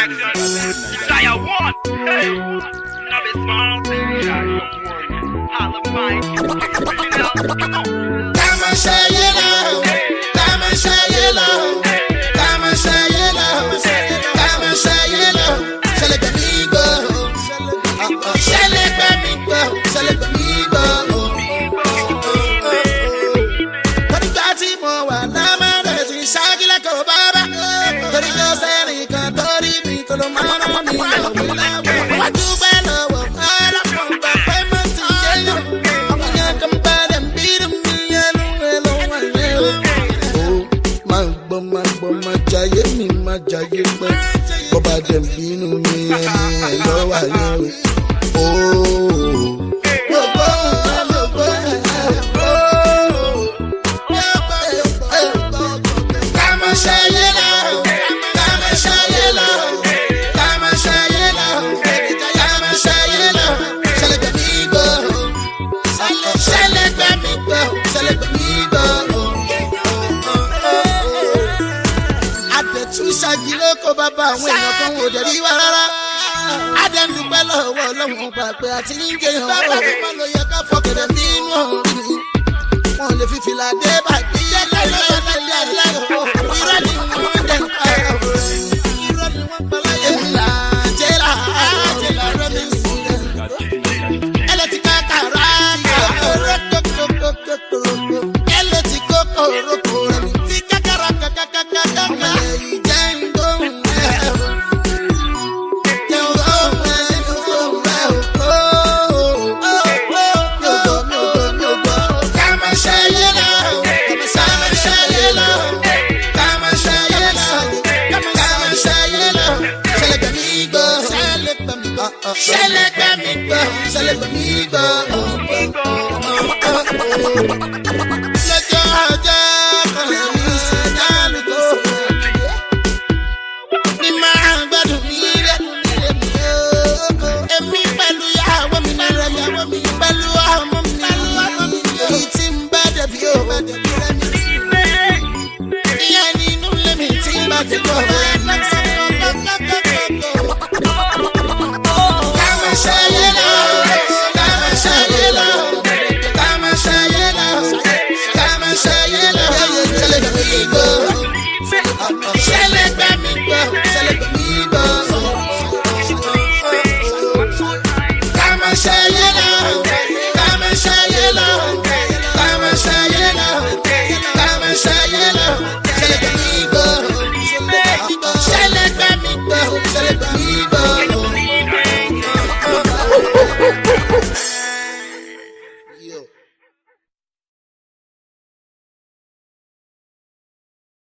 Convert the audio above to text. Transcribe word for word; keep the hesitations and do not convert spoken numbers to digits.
Desire one. Hey. Now it's small thing. Holla Mike. Come on. Come and say you love. Come and say you love. Come and say you love. Come and say you love. Shall it be go? Shall it be go? Shall it be go? But the party more one. I'm a dancing shaggy like a baba. But it goes any cantori me to the man on me. What do I know? I don't know. But I'm not telling you. I'm gonna come back and beat him. Oh, my bum, my giant, me, my giant, but by them being on me, I know I know. Oh, come and say you love, come and say you love, come and say you love, come and say you love. Shall it be go? Shall it be go? Shall it be go? Shagiloko baba when no kan wo de ri wa rara Adam du pe lowo Ọlọ́run pa pe ati nje han baba mi ma lo ye ka fokere fi nu wọ́n lè fi fìlà dé ba de je le lo na le ala iro ni wọ́n de pa iro ni wọ́n pa la ye la je la je la ro mi si ele ti ka kara ka ro ko ko ko ko ele ti ko ko ro ko mi ti ka kara ka ka ka ka ka Shall it be go? Shall it be go? Let your heart go. Me man, but me, and me, Balu, I want me, I want me, Balu, I want me, it's in bed of you, but the pyramid. Yeah, I need no limit, but the